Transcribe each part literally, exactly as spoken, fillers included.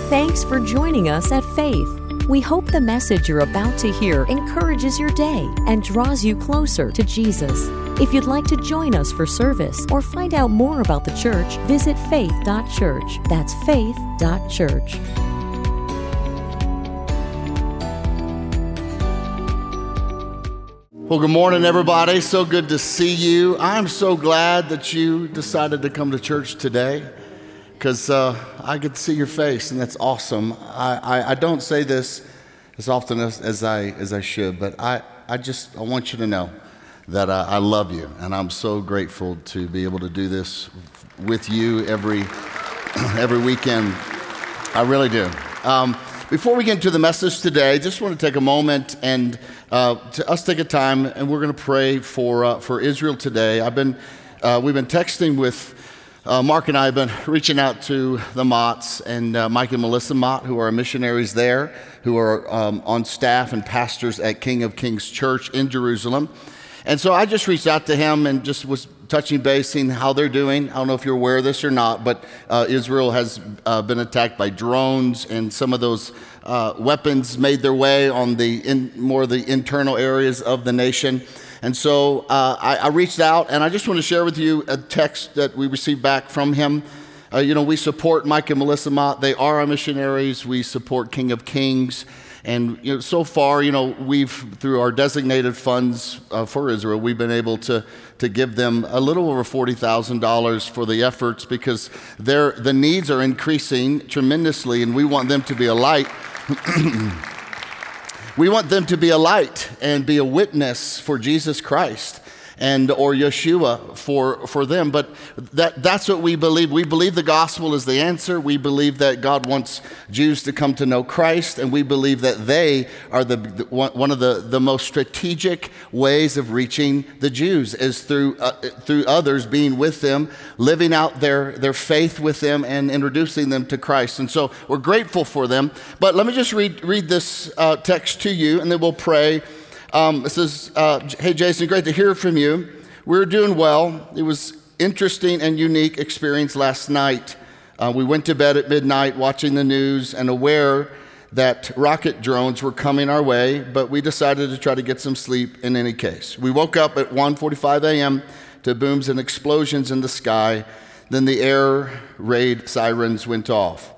Thanks for joining us at Faith. We hope the message you're about to hear encourages your day and draws you closer to Jesus. If you'd like to join us for service or find out more about the church, visit faith dot church. That's faith dot church. Well, good morning, everybody. So good to see you. I'm so glad that you decided to come to church today because uh, I get to see your face, and that's awesome. I, I, I don't say this as often as, as I as I should, but I, I just I want you to know that uh, I love you, and I'm so grateful to be able to do this with you every every weekend. I really do. Um, Before we get into the message today, I just want to take a moment and uh, to us take a time, and we're going to pray for uh, for Israel today. I've been uh, we've been texting with uh, Mark and I have been reaching out to the Motts and uh, Mike and Melissa Mott, who are missionaries there, who are um, on staff and pastors at King of Kings Church in Jerusalem. And so I just reached out to him and just was touching base, seeing how they're doing. I don't know if you're aware of this or not, but uh, Israel has uh, been attacked by drones, and some of those uh, weapons made their way on the in, more of the internal areas of the nation. And so uh, I, I reached out, and I just want to share with you a text that we received back from him. Uh, you know, we support Mike and Melissa Mott. They are our missionaries. We support King of Kings. And you know, so far, you know, we've, through our designated funds uh, for Israel, we've been able to, to give them a little over forty thousand dollars for the efforts because their, the needs are increasing tremendously, and we want them to be a light. We want them to be a light and be a witness for Jesus Christ and or Yeshua for, for them. But that, that's what we believe. We believe the gospel is the answer. We believe that God wants Jews to come to know Christ, and we believe that they are the, the one of the, the most strategic ways of reaching the Jews is through uh, through others being with them, living out their, their faith with them, and introducing them to Christ. And so we're grateful for them. But let me just read, read this uh, text to you, and then we'll pray. Um, it says, uh, hey, Jason, great to hear from you. We're doing well. It was interesting and unique experience last night. Uh, we went to bed at midnight watching the news and aware that rocket drones were coming our way, but we decided to try to get some sleep in any case. We woke up at one forty-five a.m. to booms and explosions in the sky. Then the air raid sirens went off.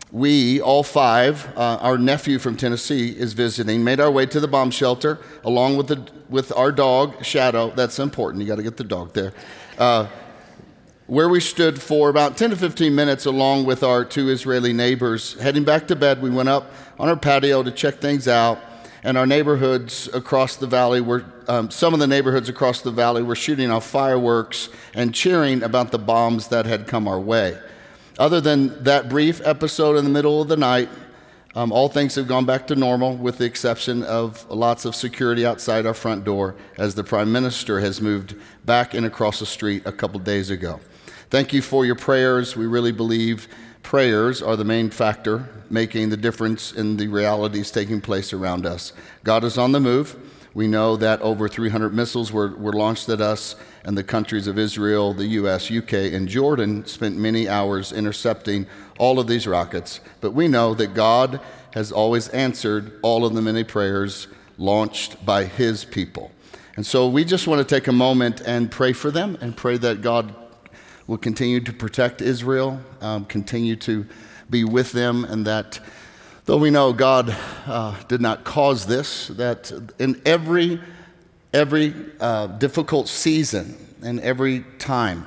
We, all five, uh, our nephew from Tennessee is visiting, made our way to the bomb shelter along with the with our dog, Shadow. That's important. You got to get the dog there. Uh, where we stood for about ten to fifteen minutes along with our two Israeli neighbors. Heading back to bed, we went up on our patio to check things out, and our neighborhoods across the valley were, um, some of the neighborhoods across the valley were shooting off fireworks and cheering about the bombs that had come our way. Other than that brief episode in the middle of the night, um, all things have gone back to normal with the exception of lots of security outside our front door as the Prime Minister has moved back and across the street a couple days ago. Thank you for your prayers. We really believe prayers are the main factor making the difference in the realities taking place around us. God is on the move. We know that over three hundred missiles were, were launched at us, and the countries of Israel, the U S, U K, and Jordan spent many hours intercepting all of these rockets. But we know that God has always answered all of the many prayers launched by his people. And so we just want to take a moment and pray for them and pray that God will continue to protect Israel, um, continue to be with them, and that though we know God uh, did not cause this, that in every every uh, difficult season and every time,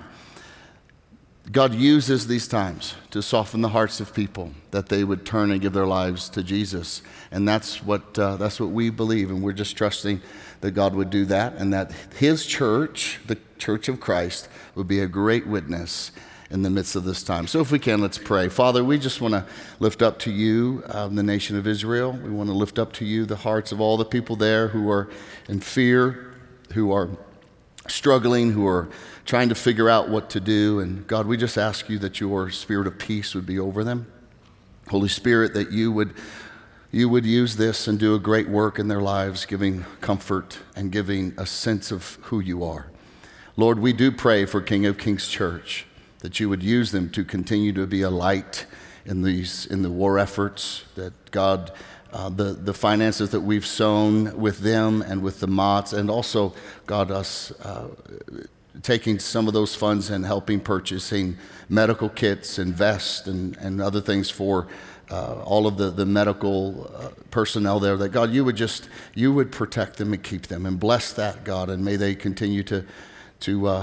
God uses these times to soften the hearts of people, that they would turn and give their lives to Jesus. And that's what uh, that's what we believe, and we're just trusting that God would do that, and that his church, the Church of Christ, would be a great witness in the midst of this time. So if we can, let's pray. Father, we just want to lift up to you um, the nation of Israel. We want to lift up to you the hearts of all the people there who are in fear, who are struggling, who are trying to figure out what to do. And God, we just ask you that your spirit of peace would be over them. Holy Spirit, that you would you would use this and do a great work in their lives, giving comfort and giving a sense of who you are. Lord, we do pray for King of Kings Church, that you would use them to continue to be a light in these in the war efforts, that God, uh, the, the finances that we've sown with them and with the Motts, and also, God, us uh, taking some of those funds and helping purchasing medical kits and vests and, and other things for uh, all of the, the medical uh, personnel there, that God, you would just, you would protect them and keep them and bless that, God, and may they continue to, to uh,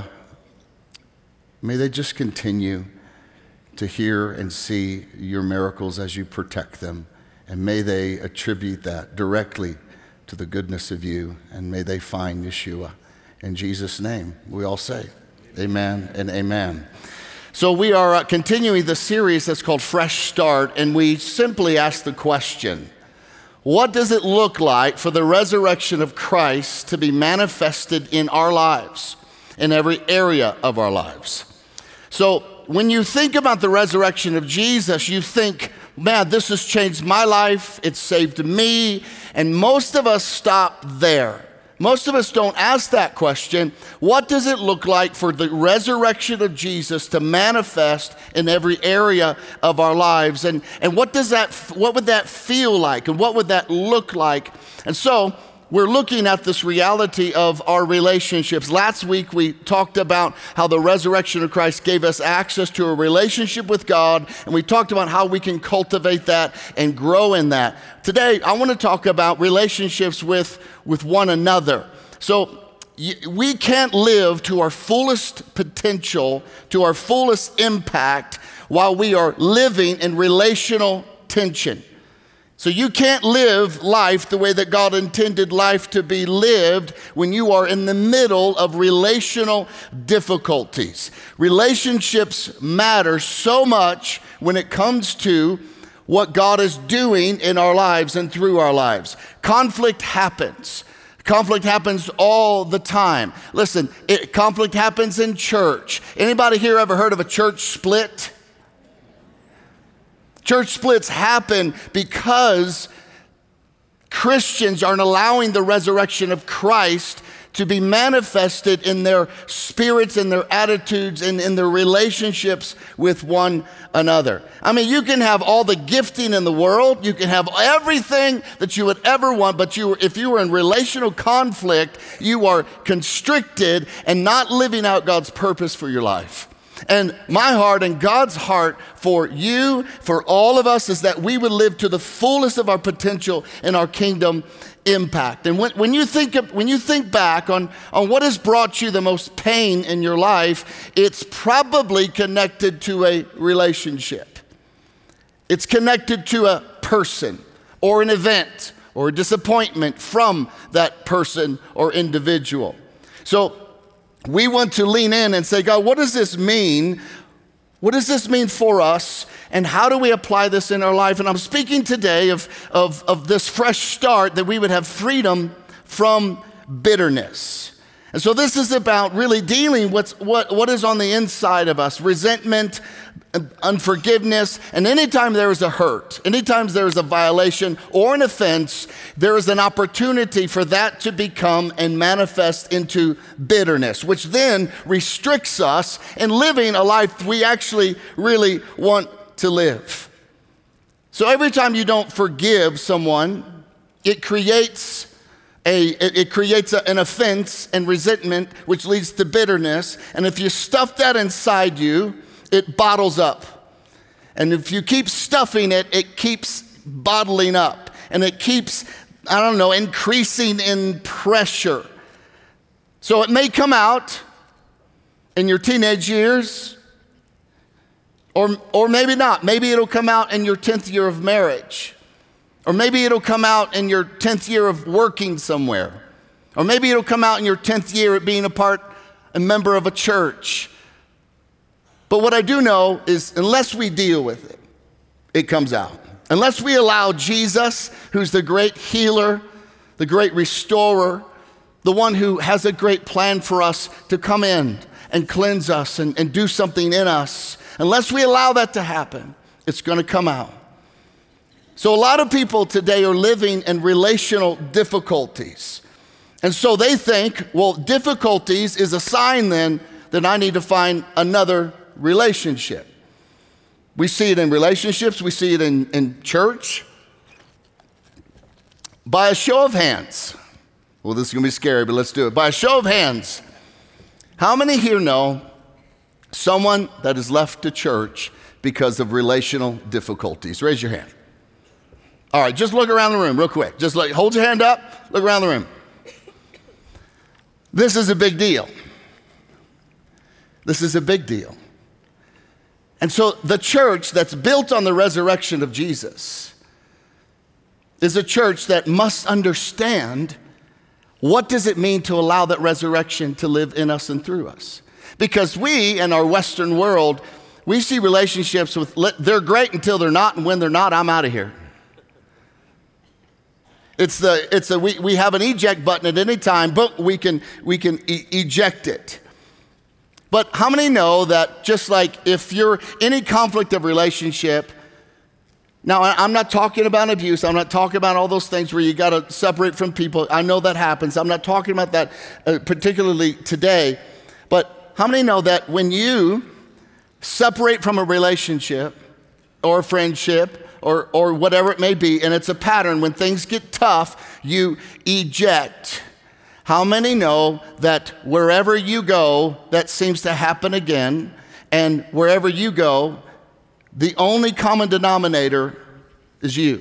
may they just continue to hear and see your miracles as you protect them, and may they attribute that directly to the goodness of you, and may they find Yeshua. In Jesus' name, we all say amen and amen. So we are uh, continuing the series that's called Fresh Start, and we simply ask the question, what does it look like for the resurrection of Christ to be manifested in our lives, in every area of our lives? So when you think about the resurrection of Jesus, you think, man, this has changed my life, it's saved me, and most of us stop there. Most of us don't ask that question. What does it look like for the resurrection of Jesus to manifest in every area of our lives? And, and what does that, what would that feel like? And what would that look like? And so we're looking at this reality of our relationships. Last week we talked about how the resurrection of Christ gave us access to a relationship with God, and we talked about how we can cultivate that and grow in that. Today I want to talk about relationships with, with one another. So we can't live to our fullest potential, to our fullest impact, while we are living in relational tension. So you can't live life the way that God intended life to be lived when you are in the middle of relational difficulties. Relationships matter so much when it comes to what God is doing in our lives and through our lives. Conflict happens. Conflict happens all the time. Listen, it, conflict happens in church. Anybody here ever heard of a church split? Church splits happen because Christians aren't allowing the resurrection of Christ to be manifested in their spirits and their attitudes and in their relationships with one another. I mean, you can have all the gifting in the world, you can have everything that you would ever want, but you, if you were in relational conflict, you are constricted and not living out God's purpose for your life. And my heart and God's heart for you, for all of us, is that we would live to the fullest of our potential in our kingdom impact. And when, when you think of, when you think back on, on what has brought you the most pain in your life, it's probably connected to a relationship. It's connected to a person or an event or a disappointment from that person or individual. So we want to lean in and say, God, what does this mean? What does this mean for us? And how do we apply this in our life? And I'm speaking today of, of, of this fresh start, that we would have freedom from bitterness. And so this is about really dealing with what, what is on the inside of us, resentment, unforgiveness, and anytime there is a hurt, anytime there is a violation or an offense, there is an opportunity for that to become and manifest into bitterness, which then restricts us in living a life we actually really want to live. So every time you don't forgive someone, it creates A, it, it creates a, an offense and resentment, which leads to bitterness. And if you stuff that inside you, it bottles up. And if you keep stuffing it, it keeps bottling up. And it keeps, I don't know, increasing in pressure. So it may come out in your teenage years, or, or maybe not. Maybe it'll come out in your tenth year of marriage. Or maybe it'll come out in your tenth year of working somewhere. Or maybe it'll come out in your tenth year of being a part, a member of a church. But what I do know is unless we deal with it, it comes out. Unless we allow Jesus, who's the great healer, the great restorer, the one who has a great plan for us to come in and cleanse us and, and do something in us, unless we allow that to happen, it's going to come out. So a lot of people today are living in relational difficulties. And so they think, well, difficulties is a sign then that I need to find another relationship. We see it in relationships. We see it in, in church. By a show of hands. Well, this is going to be scary, but let's do it. By a show of hands, how many here know someone that has left the church because of relational difficulties? Raise your hand. All right, just look around the room real quick. Just like, hold your hand up, look around the room. This is a big deal. This is a big deal. And so the church that's built on the resurrection of Jesus is a church that must understand what does it mean to allow that resurrection to live in us and through us. Because we, in our Western world, we see relationships with, they're great until they're not, and when they're not, I'm out of here. It's the, it's a, we, we have an eject button at any time, but we can, we can e- eject it. But how many know that just like if you're any conflict of relationship, now I'm not talking about abuse, I'm not talking about all those things where you got to separate from people. I know that happens. I'm not talking about that uh, particularly today. But how many know that when you separate from a relationship or a friendship, Or, or whatever it may be, and it's a pattern. When things get tough, you eject. How many know that wherever you go, that seems to happen again, and wherever you go, the only common denominator is you?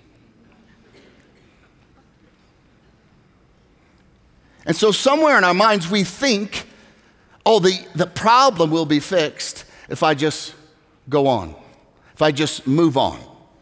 And so somewhere in our minds, we think, oh, the, the problem will be fixed if I just go on, if I just move on.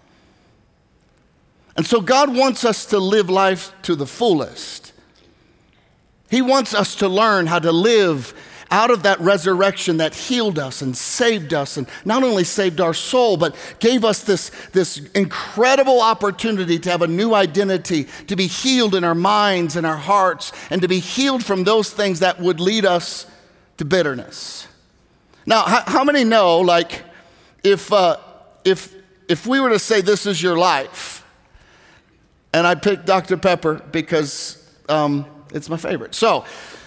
And so God wants us to live life to the fullest. He wants us to learn how to live out of that resurrection that healed us and saved us, and not only saved our soul, but gave us this, this incredible opportunity to have a new identity, to be healed in our minds and our hearts, and to be healed from those things that would lead us to bitterness. Now, how, how many know, like, if, uh, if, if we were to say this is your life, and I picked Doctor Pepper because um, it's my favorite. So,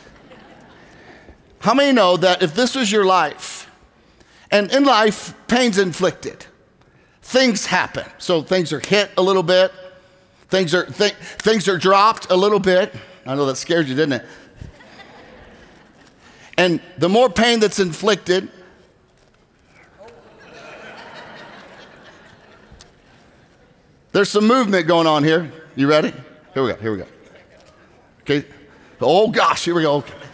how many know that if this was your life, and in life, pain's inflicted, things happen. So things are hit a little bit, things are th- things are dropped a little bit. I know that scared you, didn't it? And the more pain that's inflicted, there's some movement going on here. You ready? Here we go, here we go. Okay. Oh gosh, here we go. Okay.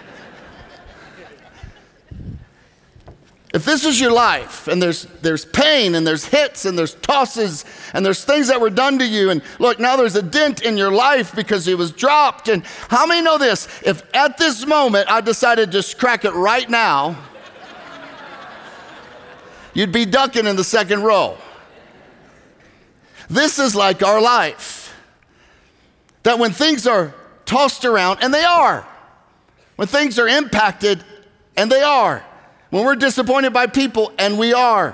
If this is your life, and there's there's pain, and there's hits, and there's tosses, and there's things that were done to you, and look, now there's a dent in your life because it was dropped, and how many know this? If at this moment I decided to just crack it right now, you'd be ducking in the second row. This is like our life. That when things are tossed around, and they are, when things are impacted, and they are, when we're disappointed by people, and we are,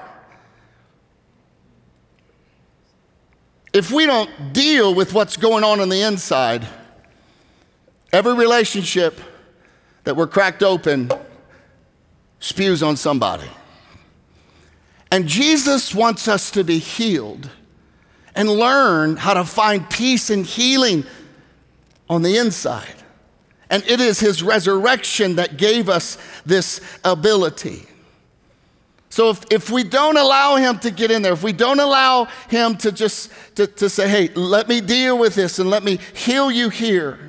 if we don't deal with what's going on on the inside, every relationship that we're cracked open spews on somebody. And Jesus wants us to be healed and learn how to find peace and healing on the inside. And it is his resurrection that gave us this ability. So if, if we don't allow him to get in there, if we don't allow him to just to, to say, hey, let me deal with this and let me heal you here,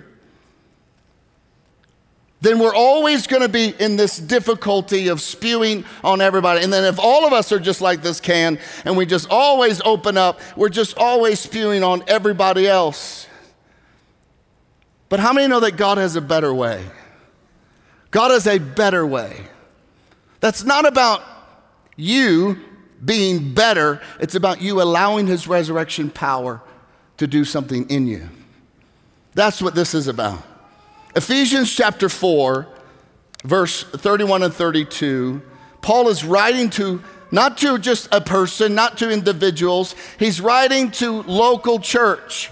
then we're always going to be in this difficulty of spewing on everybody. And then if all of us are just like this can, and we just always open up, we're just always spewing on everybody else. But how many know that God has a better way? God has a better way. That's not about you being better. It's about you allowing his resurrection power to do something in you. That's what this is about. Ephesians chapter four, verse thirty-one and thirty-two, Paul is writing to, not to just a person, not to individuals, he's writing to local church.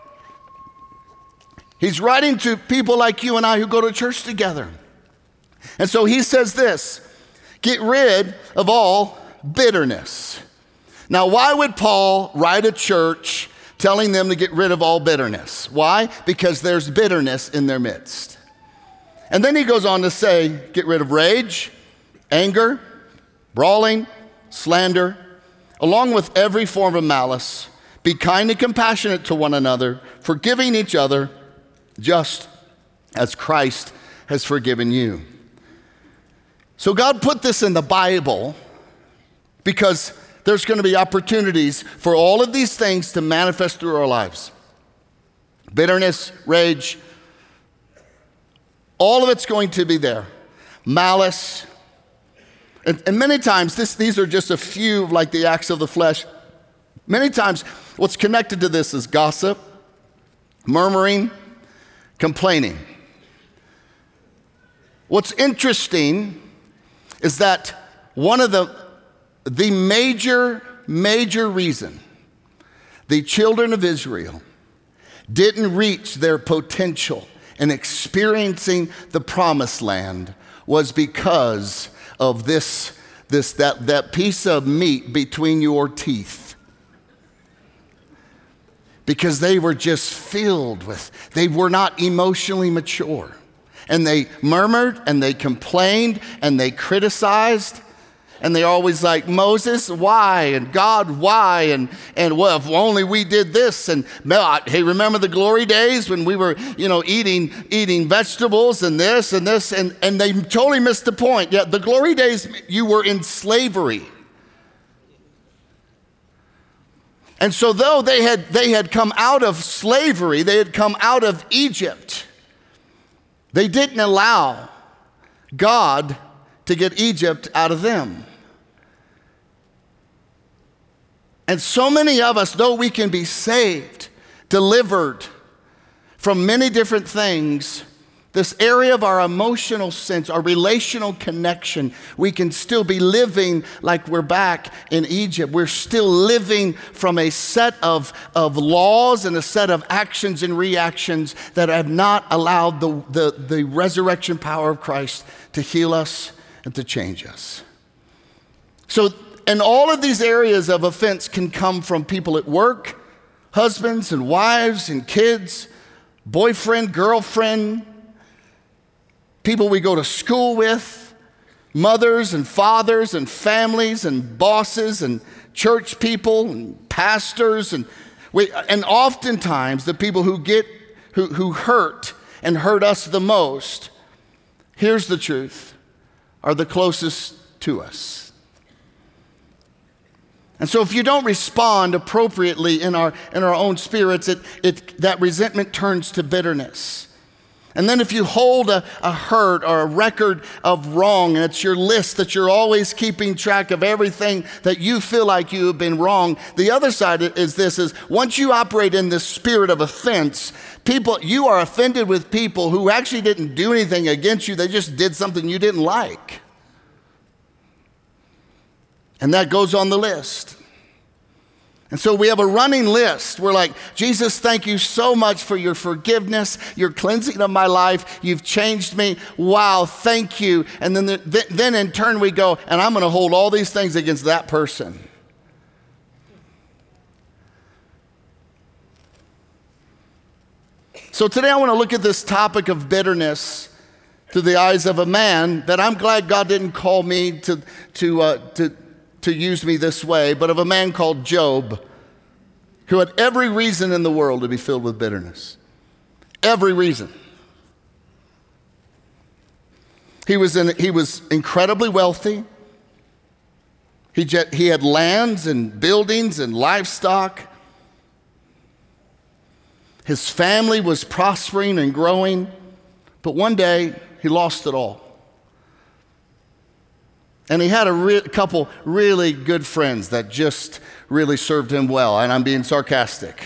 He's writing to people like you and I who go to church together. And so he says this, get rid of all bitterness. Now, why would Paul write a church telling them to get rid of all bitterness? Why? Because there's bitterness in their midst. And then he goes on to say, get rid of rage, anger, brawling, slander, along with every form of malice. Be kind and compassionate to one another, forgiving each other, just as Christ has forgiven you. So God put this in the Bible because there's going to be opportunities for all of these things to manifest through our lives. Bitterness, rage, all of it's going to be there. Malice. And, and many times, this, these are just a few of like the acts of the flesh. Many times, what's connected to this is gossip, murmuring, complaining. What's interesting is that one of the The major, major reason the children of Israel didn't reach their potential in experiencing the promised land was because of this, this that, that piece of meat between your teeth. Because they were just filled with, they were not emotionally mature. And they murmured and they complained and they criticized. And they're always like, Moses, why? And God, why? And, and well, if only we did this. And hey, remember the glory days when we were, you know, eating eating vegetables and this and this. And, and they totally missed the point. Yeah, the glory days, you were in slavery. And so though they had, they had come out of slavery, they had come out of Egypt, they didn't allow God to get Egypt out of them. And so many of us, though we can be saved, delivered from many different things, this area of our emotional sense, our relational connection, we can still be living like we're back in Egypt. We're still living from a set of, of laws and a set of actions and reactions that have not allowed the, the, the resurrection power of Christ to heal us and to change us. So, and all of these areas of offense can come from people at work, husbands and wives and kids, boyfriend, girlfriend, people we go to school with, mothers and fathers and families and bosses and church people and pastors. And we, and oftentimes the people who get, who, who hurt and hurt us the most, here's the truth, are the closest to us. And so if you don't respond appropriately in our, in our own spirits, it, it, that resentment turns to bitterness. And then if you hold a, a hurt or a record of wrong, and it's your list that you're always keeping track of everything that you feel like you have been wrong, the other side is this, is once you operate in this spirit of offense, people, you are offended with people who actually didn't do anything against you, they just did something you didn't like. And that goes on the list. And so we have a running list. We're like, Jesus, thank you so much for your forgiveness, your cleansing of my life. You've changed me. Wow, thank you. And then, the, then in turn we go, and I'm going to hold all these things against that person. So today I want to look at this topic of bitterness through the eyes of a man that I'm glad God didn't call me to, to, uh, to, to use me this way, but of a man called Job, who had every reason in the world to be filled with bitterness. Every reason. He was, in, he was incredibly wealthy. He, jet, he had lands and buildings and livestock. His family was prospering and growing, but one day he lost it all. And he had a re- couple really good friends that just really served him well, and I'm being sarcastic.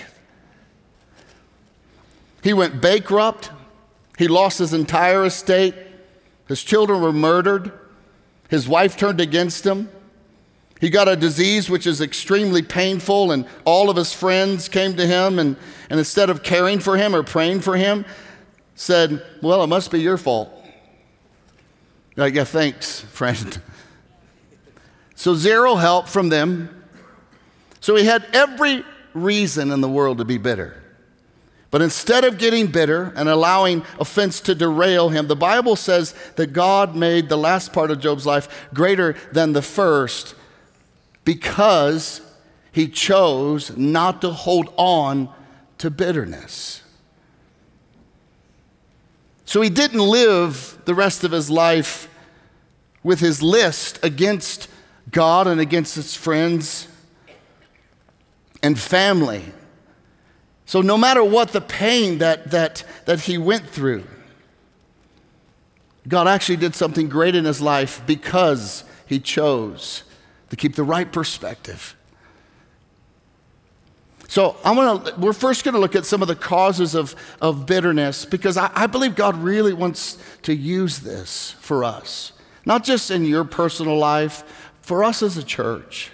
He went bankrupt. He lost his entire estate. His children were murdered. His wife turned against him. He got a disease which is extremely painful, and all of his friends came to him, and, and instead of caring for him or praying for him, said, well, it must be your fault. Like, yeah, thanks, friend. So zero help from them. So he had every reason in the world to be bitter. But instead of getting bitter and allowing offense to derail him, the Bible says that God made the last part of Job's life greater than the first because he chose not to hold on to bitterness. So he didn't live the rest of his life with his list against God and against his friends and family. So no matter what the pain that, that, that he went through, God actually did something great in his life because he chose to keep the right perspective. So I'm gonna, we're first going to look at some of the causes of, of bitterness because I, I believe God really wants to use this for us. Not just in your personal life, for us as a church.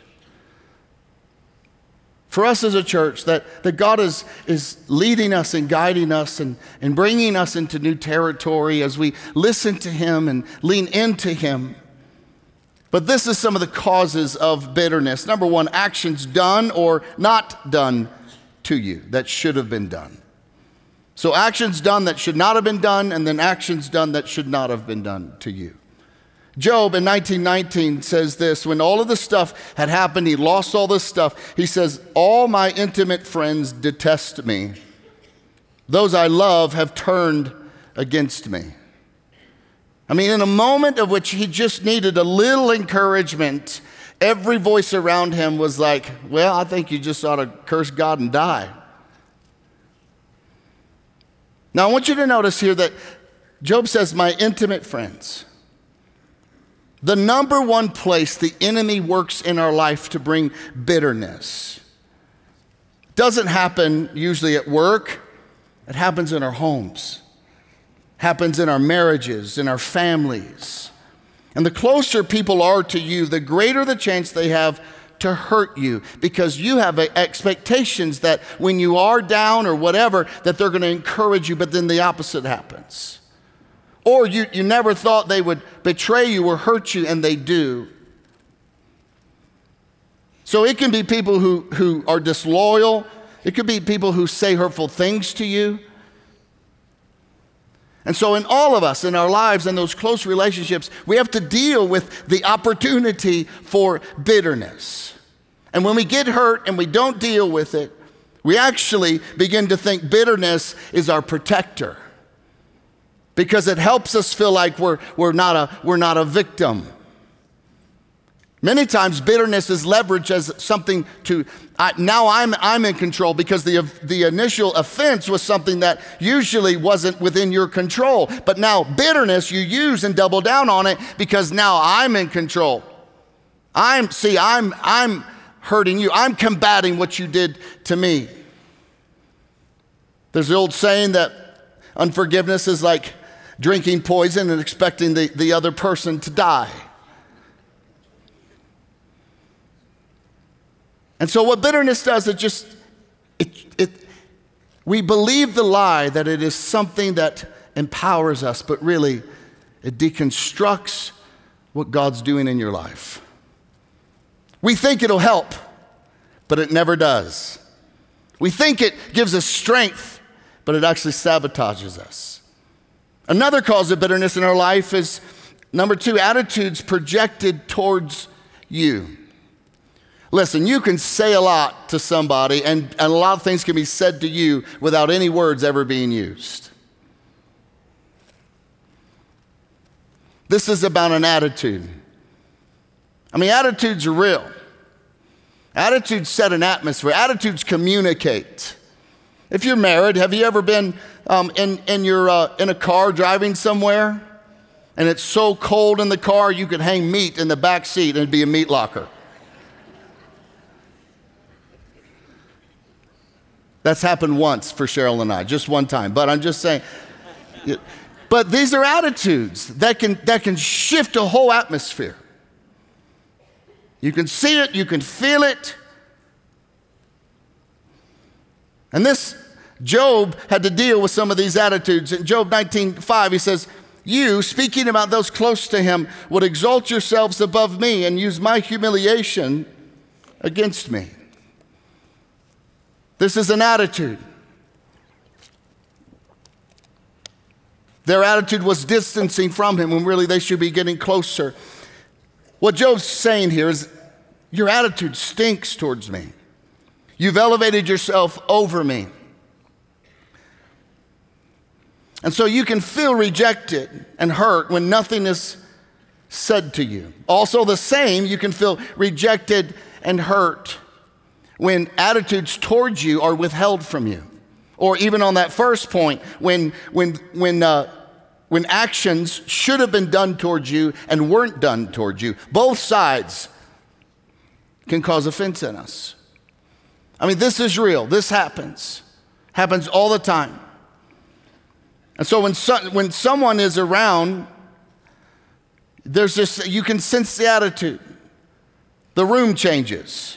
For us as a church, that, that God is, is leading us and guiding us and, and bringing us into new territory as we listen to him and lean into him. But this is some of the causes of bitterness. Number one, actions done or not done to you that should have been done. So actions done that should not have been done, and then actions done that should not have been done to you. Job in nineteen nineteen says this, when all of this stuff had happened, he lost all this stuff. He says, all my intimate friends detest me. Those I love have turned against me. I mean, in a moment of which he just needed a little encouragement, every voice around him was like, well, I think you just ought to curse God and die. Now, I want you to notice here that Job says, my intimate friends. The number one place the enemy works in our life to bring bitterness doesn't happen usually at work. It happens in our homes. Happens in our marriages, in our families. And the closer people are to you, the greater the chance they have to hurt you because you have expectations that when you are down or whatever, that they're going to encourage you, but then the opposite happens. Or you, you never thought they would betray you or hurt you, and they do. So it can be people who, who are disloyal. It could be people who say hurtful things to you. And so in all of us, in our lives, in those close relationships, we have to deal with the opportunity for bitterness. And when we get hurt and we don't deal with it, we actually begin to think bitterness is our protector. Because it helps us feel like we're, we're, not a, we're not a victim. Many times bitterness is leveraged as something to, I, now I'm, I'm in control because the, the initial offense was something that usually wasn't within your control. But now bitterness you use and double down on it because now I'm in control. I'm, see, I'm, I'm hurting you. I'm combating what you did to me. There's the old saying that unforgiveness is like drinking poison and expecting the, the other person to die. And so what bitterness does, it just, it, it, we believe the lie that it is something that empowers us, but really it deconstructs what God's doing in your life. We think it'll help, but it never does. We think it gives us strength, but it actually sabotages us. Another cause of bitterness in our life is, number two, attitudes projected towards you. Listen, you can say a lot to somebody, and, and a lot of things can be said to you without any words ever being used. This is about an attitude. I mean, attitudes are real. Attitudes set an atmosphere. Attitudes communicate. If you're married, have you ever been um, in, in, your, uh, in a car driving somewhere, and it's so cold in the car you could hang meat in the back seat and it'd be a meat locker? That's happened once for Cheryl and I, just one time. But I'm just saying. But these are attitudes that can, that can shift a whole atmosphere. You can see it, you can feel it. And this, Job had to deal with some of these attitudes. In Job nineteen five, he says, you, speaking about those close to him, would exalt yourselves above me and use my humiliation against me. This is an attitude. Their attitude was distancing from him when really they should be getting closer. What Job's saying here is, your attitude stinks towards me. You've elevated yourself over me. And so you can feel rejected and hurt when nothing is said to you. Also the same, you can feel rejected and hurt when attitudes towards you are withheld from you. Or even on that first point, when, when, when, uh, when actions should have been done towards you and weren't done towards you. Both sides can cause offense in us. I mean, this is real. This happens. Happens all the time. And so when, so, when someone is around, there's this, you can sense the attitude. The room changes.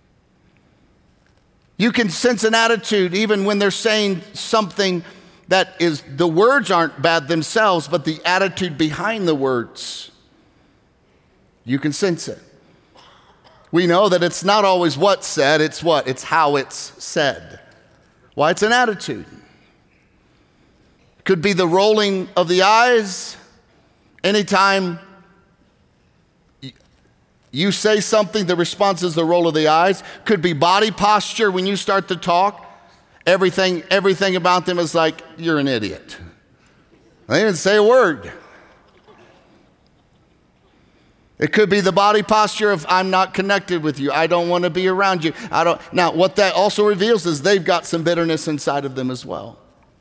You can sense an attitude even when they're saying something that is, the words aren't bad themselves, but the attitude behind the words. You can sense it. We know that it's not always what's said, it's what? It's how it's said. Why? It's an attitude. Could be the rolling of the eyes. Anytime you say something, the response is the roll of the eyes. Could be body posture when you start to talk. Everything, everything about them is like, you're an idiot. They didn't say a word. It could be the body posture of, I'm not connected with you. I don't want to be around you. I don't. Now, what that also reveals is they've got some bitterness inside of them as well.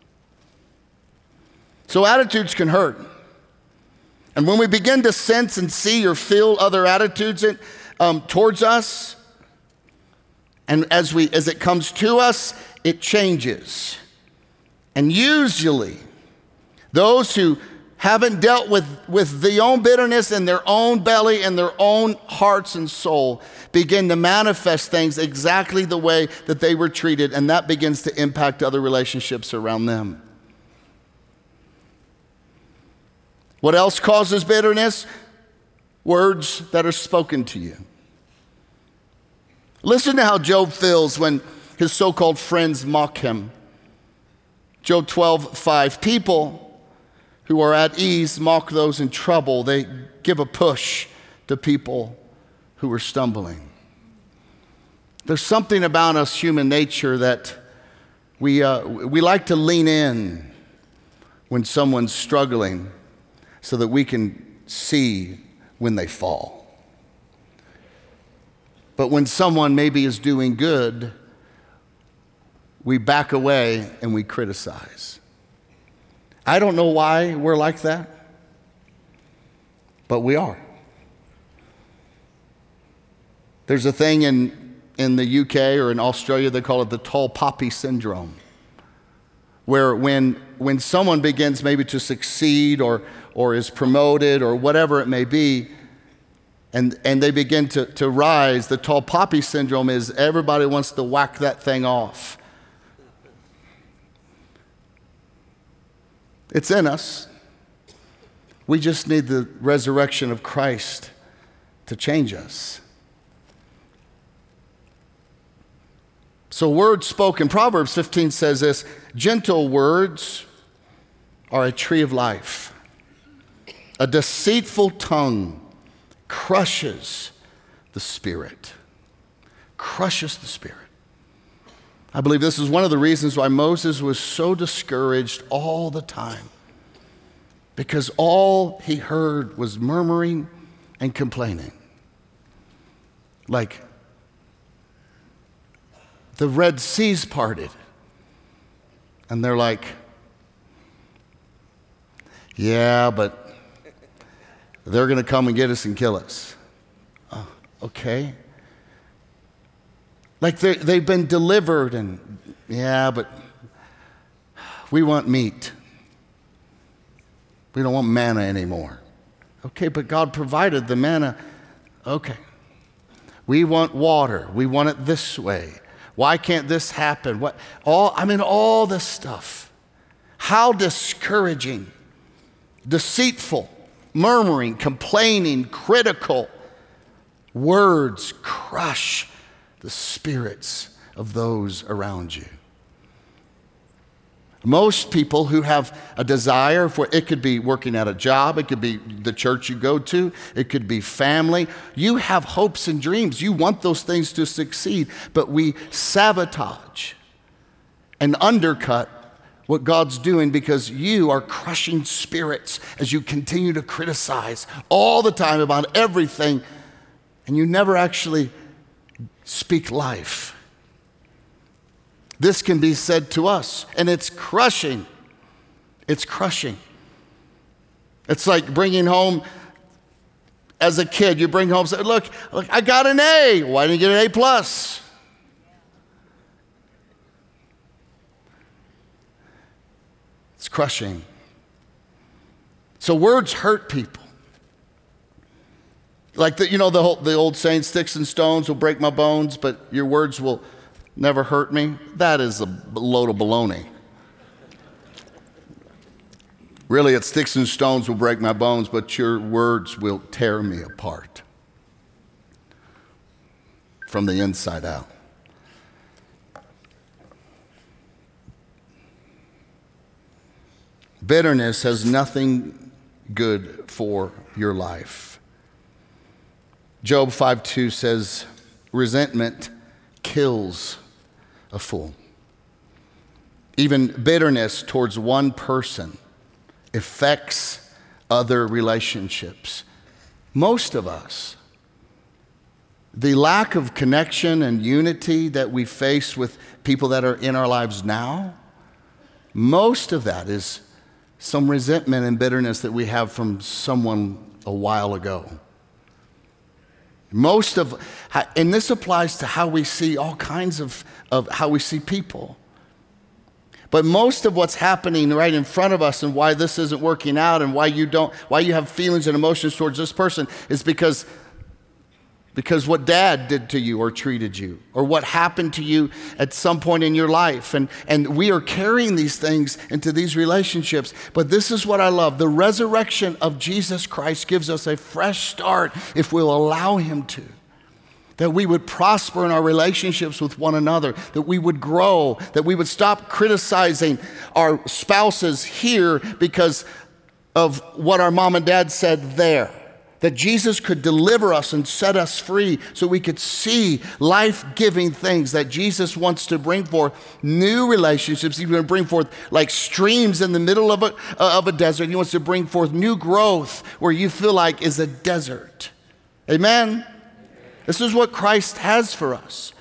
So attitudes can hurt. And when we begin to sense and see or feel other attitudes in, um, towards us, and as we as it comes to us, it changes. And usually, those who haven't dealt with, with their own bitterness in their own belly and their own hearts and soul begin to manifest things exactly the way that they were treated, and that begins to impact other relationships around them. What else causes bitterness? Words that are spoken to you. Listen to how Job feels when his so-called friends mock him. Job twelve five. People who are at ease mock those in trouble. They give a push to people who are stumbling. There's something about us, human nature, that we, uh, we like to lean in when someone's struggling, so that we can see when they fall. But when someone maybe is doing good, we back away and we criticize. I don't know why we're like that, but we are. There's a thing in, in the U K or in Australia, they call it the tall poppy syndrome, where when, when someone begins maybe to succeed or or is promoted or whatever it may be, and, and they begin to, to rise, the tall poppy syndrome is everybody wants to whack that thing off. It's in us. We just need the resurrection of Christ to change us. So words spoken, Proverbs fifteen says this, gentle words are a tree of life. A deceitful tongue crushes the spirit. Crushes the spirit. I believe this is one of the reasons why Moses was so discouraged all the time. Because all he heard was murmuring and complaining. Like the Red Sea's parted. And they're like, yeah, but they're going to come and get us and kill us. Uh, okay. Like they've been delivered and, yeah, but we want meat. We don't want manna anymore. Okay, but God provided the manna. Okay. We want water. We want it this way. Why can't this happen? What? All, I mean, all this stuff. How discouraging deceitful, murmuring, complaining, critical. Words crush the spirits of those around you. Most people who have a desire for, it could be working at a job, it could be the church you go to, it could be family. You have hopes and dreams. You want those things to succeed, but we sabotage and undercut what God's doing because you are crushing spirits as you continue to criticize all the time about everything, and you never actually speak life. This can be said to us, and it's crushing. It's crushing. It's like bringing home, as a kid, you bring home, say, look, look, I got an A. Why didn't you get an A plus? It's crushing. So words hurt people. Like, the, you know, the, whole, the old saying, sticks and stones will break my bones, but your words will never hurt me. That is a load of baloney. Really, it's sticks and stones will break my bones, but your words will tear me apart from the inside out. Bitterness has nothing good for your life. Job five two says, resentment kills a fool. Even bitterness towards one person affects other relationships. Most of us, the lack of connection and unity that we face with people that are in our lives now, most of that is some resentment and bitterness that we have from someone a while ago. Most of, and this applies to how we see all kinds of, of how we see people. But most of what's happening right in front of us and why this isn't working out and why you don't, why you have feelings and emotions towards this person is because, because what dad did to you or treated you or what happened to you at some point in your life. And, and we are carrying these things into these relationships. But this is what I love. The resurrection of Jesus Christ gives us a fresh start if we'll allow him to. That we would prosper in our relationships with one another, that we would grow, that we would stop criticizing our spouses here because of what our mom and dad said there. That Jesus could deliver us and set us free so we could see life-giving things that Jesus wants to bring forth, new relationships. He's going to bring forth like streams in the middle of a, uh, of a desert. He wants to bring forth new growth where you feel like is a desert. Amen? This is what Christ has for us.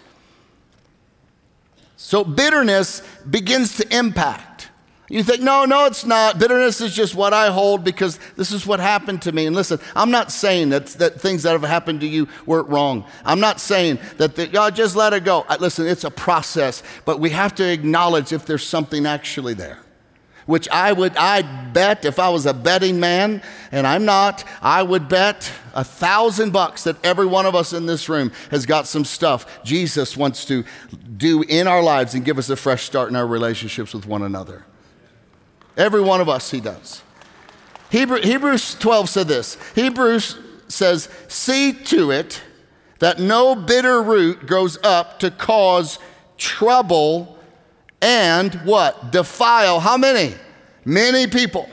So bitterness begins to impact. You think, no, no, it's not. Bitterness is just what I hold because this is what happened to me. And listen, I'm not saying that, that things that have happened to you weren't wrong. I'm not saying that, that y'all just let it go. Listen, it's a process, but we have to acknowledge if there's something actually there. Which I would, I'd bet if I was a betting man, and I'm not, I would bet a thousand bucks that every one of us in this room has got some stuff Jesus wants to do in our lives and give us a fresh start in our relationships with one another. Every one of us, he does. Hebrew, Hebrews twelve said this. Hebrews says, see to it that no bitter root grows up to cause trouble and what? Defile how many? Many people.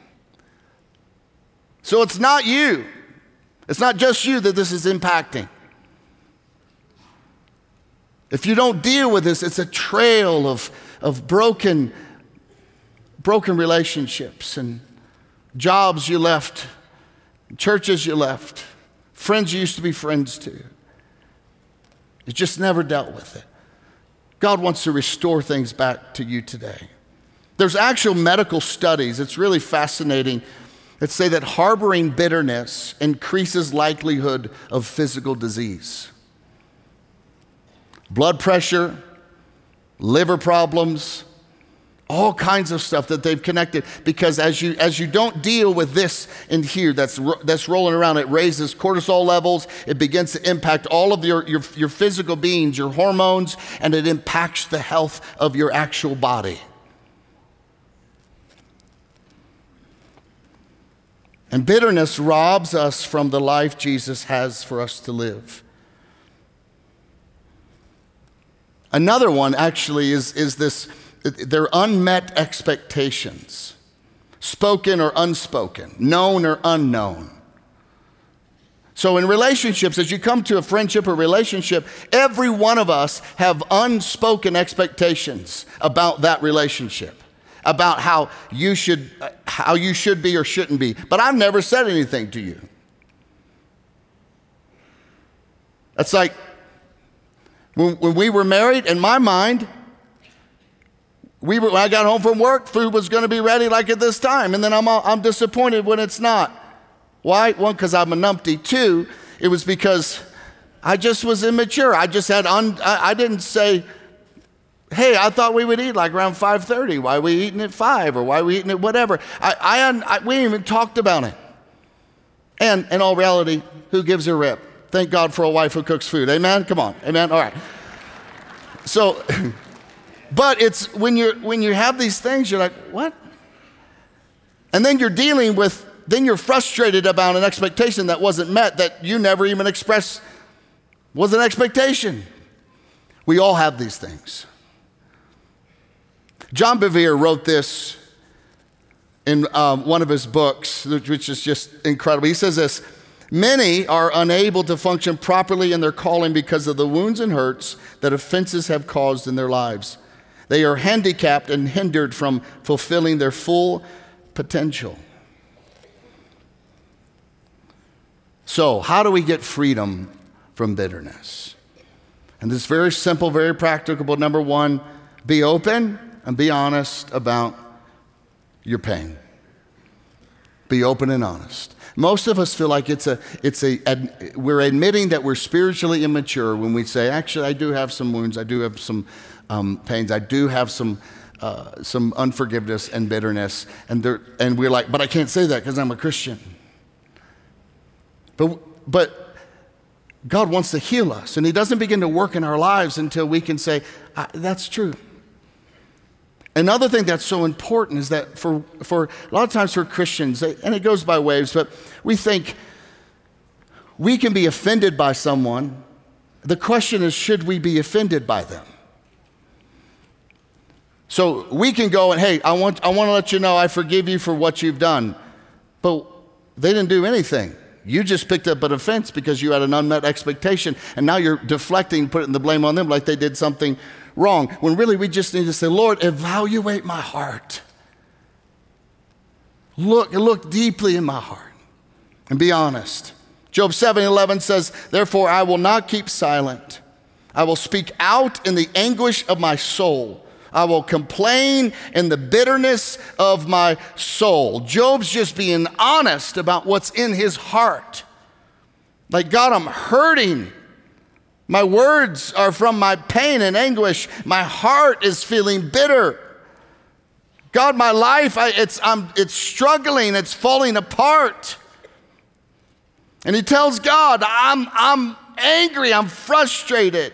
So it's not you. It's not just you that this is impacting. If you don't deal with this, it's a trail of, of broken broken relationships and jobs you left, churches you left, friends you used to be friends to. You just never dealt with it. God wants to restore things back to you today. There's actual medical studies, it's really fascinating, that say that harboring bitterness increases likelihood of physical disease. Blood pressure, liver problems, all kinds of stuff that they've connected, because as you as you don't deal with this in here that's that's rolling around, it raises cortisol levels, it begins to impact all of your, your, your physical beings, your hormones, and it impacts the health of your actual body. And bitterness robs us from the life Jesus has for us to live. Another one actually is, is this, they're unmet expectations, spoken or unspoken, known or unknown. So in relationships, as you come to a friendship or relationship, every one of us have unspoken expectations about that relationship, about how you should, how you should be or shouldn't be. But I've never said anything to you. That's like when, when we were married, in my mind, we were, when I got home from work, food was going to be ready like at this time. And then I'm, all, I'm disappointed when it's not. Why? One, because I'm a numpty. Two, it was because I just was immature. I just had, un, I, I didn't say, hey, I thought we would eat like around five thirty. Why are we eating at five? Or why are we eating at whatever? I, I, I, we didn't even talked about it. And in all reality, who gives a rip? Thank God for a wife who cooks food. Amen? Come on. Amen? All right. So, but it's when you're when you have these things, you're like, what? And then you're dealing with, then you're frustrated about an expectation that wasn't met, that you never even expressed was an expectation. We all have these things. John Bevere wrote this in um, one of his books, which is just incredible. He says this: many are unable to function properly in their calling because of the wounds and hurts that offenses have caused in their lives. They are handicapped and hindered from fulfilling their full potential. So, how do we get freedom from bitterness? And this is very simple, very practicable. Number one, be open and be honest about your pain. Be open and honest. Most of us feel like it's a, it's a, ad, we're admitting that we're spiritually immature when we say, actually, I do have some wounds, I do have some um, pains, I do have some, uh, some unforgiveness and bitterness, and there, and we're like, but I can't say that because I'm a Christian. But, but God wants to heal us, and He doesn't begin to work in our lives until we can say, that's true. Another thing that's so important is that for, for a lot of times for Christians, and it goes by waves, but we think we can be offended by someone. The question is, should we be offended by them? So we can go and, hey, I want, I want to let you know I forgive you for what you've done. But they didn't do anything. You just picked up an offense because you had an unmet expectation, and now you're deflecting, putting the blame on them like they did something wrong, when really we just need to say, Lord, evaluate my heart. Look, look deeply in my heart and be honest. Job seven eleven says, therefore I will not keep silent. I will speak out in the anguish of my soul. I will complain in the bitterness of my soul. Job's just being honest about what's in his heart. Like, God, I'm hurting. My words are from my pain and anguish. My heart is feeling bitter. God, my life, I, it's, I'm, it's struggling. It's falling apart. And he tells God, I'm, I'm angry. I'm frustrated.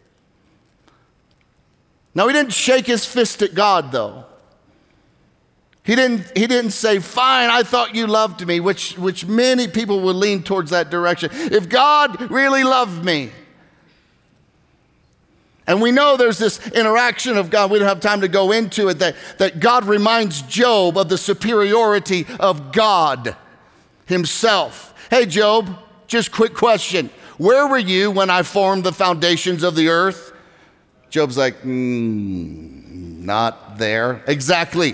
Now, he didn't shake his fist at God, though. He didn't, he didn't say, fine, I thought you loved me, which, which many people would lean towards that direction. If God really loved me. And we know there's this interaction of God. We don't have time to go into it, that, that God reminds Job of the superiority of God himself. Hey, Job, just quick question. Where were you when I formed the foundations of the earth? Job's like, mm, not there. Exactly.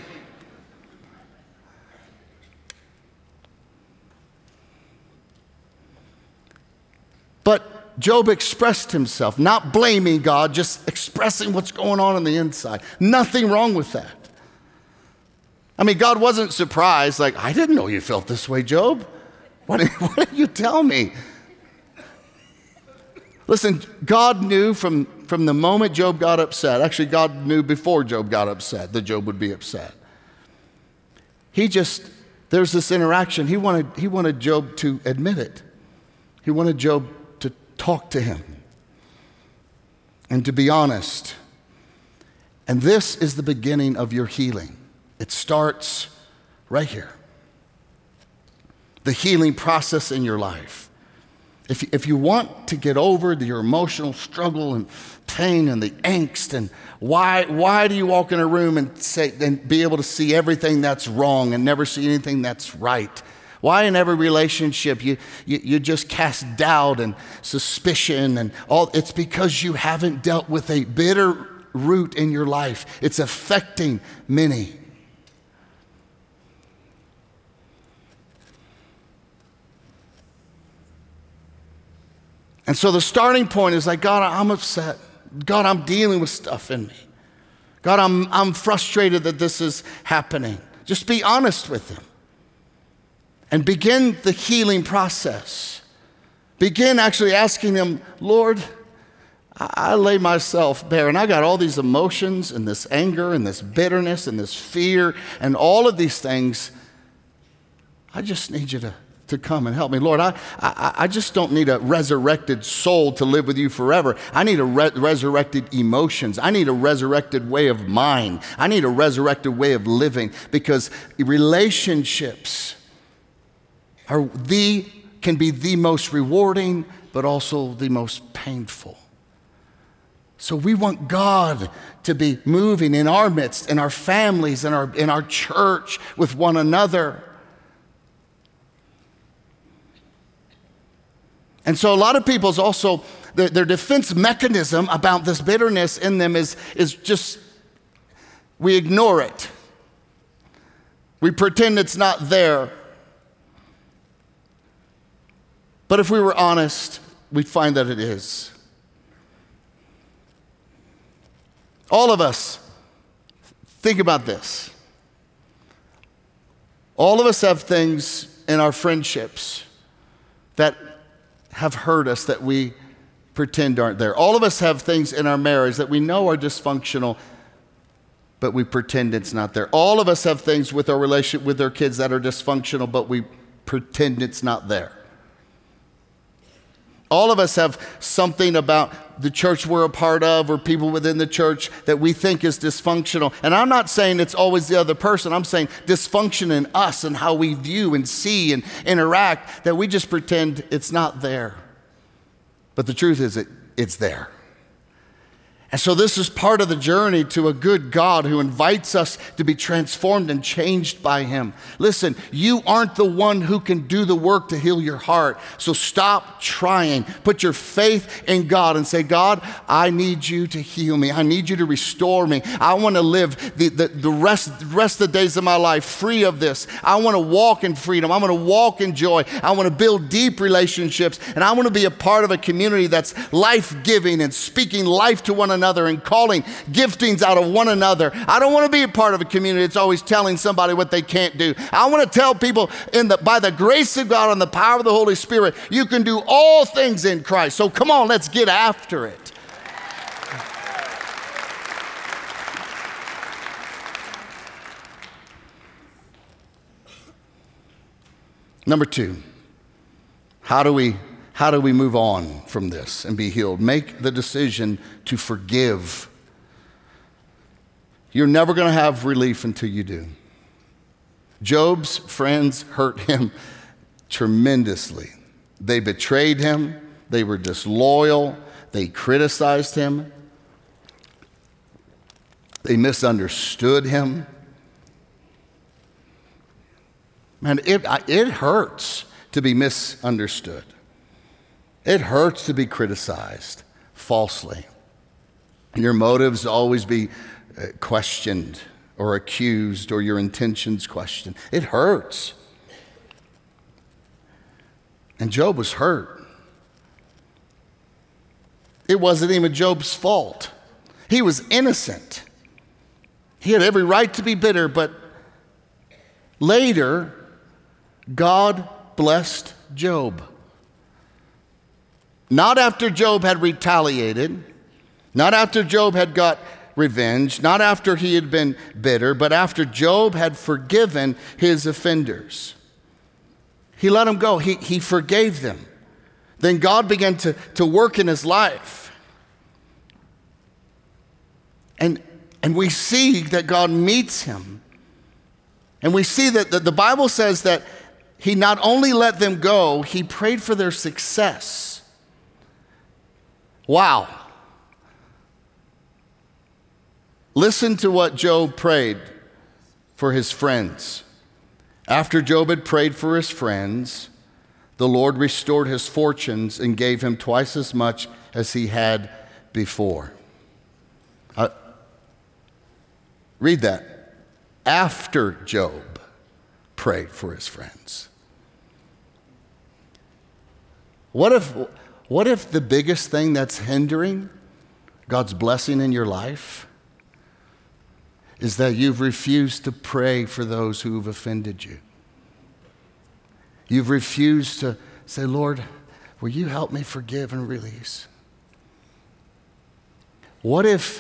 But Job expressed himself, not blaming God, just expressing what's going on on the inside. Nothing wrong with that. I mean, God wasn't surprised, like, I didn't know you felt this way, Job. Why didn't, why didn't you tell me? Listen, God knew from, from the moment Job got upset. Actually, God knew before Job got upset that Job would be upset. He just, there's this interaction. He wanted, he wanted Job to admit it. He wanted Job to talk to him and to be honest. And this is the beginning of your healing. It starts right here. the healing process in your life. If, if you want to get over your emotional struggle and pain and the angst, and why, why do you walk in a room and say and be able to see everything that's wrong and never see anything that's right? Why in every relationship you, you, you just cast doubt and suspicion and all? It's because you haven't dealt with a bitter root in your life. It's affecting many. And so the starting point is like, God, I'm upset. God, I'm dealing with stuff in me. God, I'm, I'm frustrated that this is happening. Just be honest with him. And begin the healing process. Begin actually asking him, Lord, I, I lay myself bare, and I got all these emotions and this anger and this bitterness and this fear and all of these things. I just need you to to come and help me. Lord, I, I, I just don't need a resurrected soul to live with you forever. I need a re- resurrected emotions. I need a resurrected way of mind. I need a resurrected way of living, because relationships are the, can be the most rewarding, but also the most painful. So we want God to be moving in our midst, in our families, in our, in our church, with one another. And so a lot of people's also, their, their defense mechanism about this bitterness in them is, is just, we ignore it. We pretend it's not there. But if we were honest, we'd find that it is. All of us, think about this. All of us have things in our friendships that have hurt us that we pretend aren't there. All of us have things in our marriage that we know are dysfunctional, but we pretend it's not there. All of us have things with our relationship with our kids that are dysfunctional, but we pretend it's not there. All of us have something about the church we're a part of or people within the church that we think is dysfunctional. And I'm not saying it's always the other person. I'm saying dysfunction in us and how we view and see and interact, that we just pretend it's not there. But the truth is it, it's there. And so this is part of the journey to a good God who invites us to be transformed and changed by him. Listen, you aren't the one who can do the work to heal your heart. So stop trying. Put your faith in God and say, God, I need you to heal me. I need you to restore me. I want to live the, the, the, rest, the rest of the days of my life free of this. I want to walk in freedom. I want to walk in joy. I want to build deep relationships. And I want to be a part of a community that's life-giving and speaking life to one another. another and calling giftings out of one another. I don't want to be a part of a community that's always telling somebody what they can't do. I want to tell people in the, by the grace of God and the power of the Holy Spirit, you can do all things in Christ. So come on, let's get after it. Number two, how do we How do we move on from this and be healed? Make the decision to forgive. You're never going to have relief until you do. Job's friends hurt him tremendously. They betrayed him. They were disloyal. They criticized him. They misunderstood him. Man, it, it hurts to be misunderstood. It hurts to be criticized falsely. Your motives always be questioned or accused, or your intentions questioned. It hurts. And Job was hurt. It wasn't even Job's fault. He was innocent. He had every right to be bitter, but later, God blessed Job. Not after Job had retaliated, not after Job had got revenge, not after he had been bitter, but after Job had forgiven his offenders. He let them go. He, he forgave them. Then God began to, to work in his life. And, and we see that God meets him. And we see that the, the Bible says that he not only let them go, he prayed for their success. Wow. Listen to what Job prayed for his friends. After Job had prayed for his friends, the Lord restored his fortunes and gave him twice as much as he had before. Uh, read that. After Job prayed for his friends. What if, what if the biggest thing that's hindering God's blessing in your life is that you've refused to pray for those who have offended you? You've refused to say, Lord, will you help me forgive and release? What if,